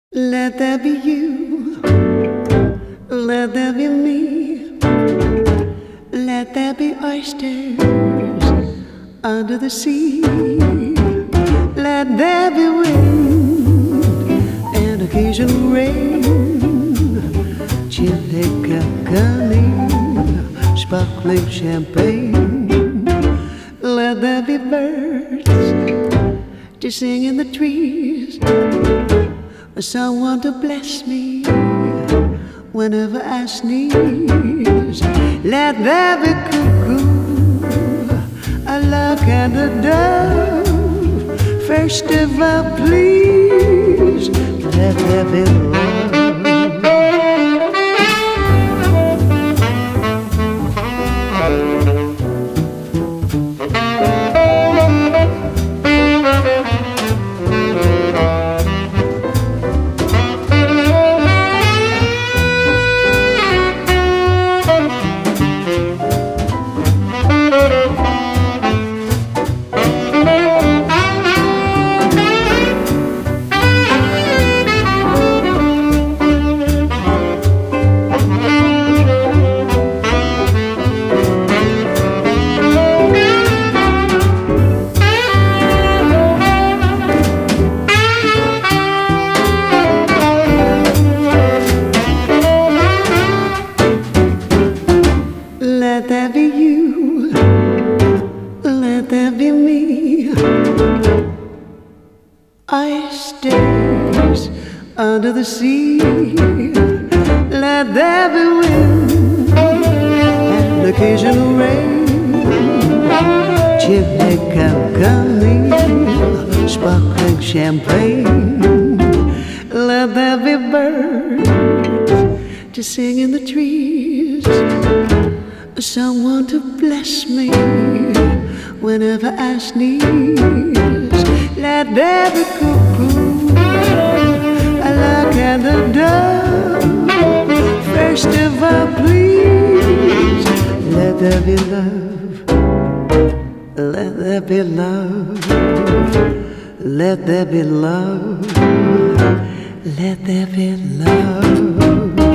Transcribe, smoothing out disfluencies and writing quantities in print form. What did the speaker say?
Let there be you, let there be me, let there be oysters under the sea. Let there be wind and occasional rain, Chile-Cacani, sparkling champagne. Let there be birds to sing in the trees, someone to bless me whenever I sneeze. Let there be cuckoo, a lark and a dove. First of all, please, let there be love. Let there be you, let there be me, oysters under the sea. Let there be wind and occasional rain, Chile-Cacani, sparkling champagne. Let there be birds to sing in the trees, someone to bless me whenever I sneeze. Let there be cuckoo, a lark and a dove. First of all, please, let there be love. Let there be love. Let there be love. Let there be love.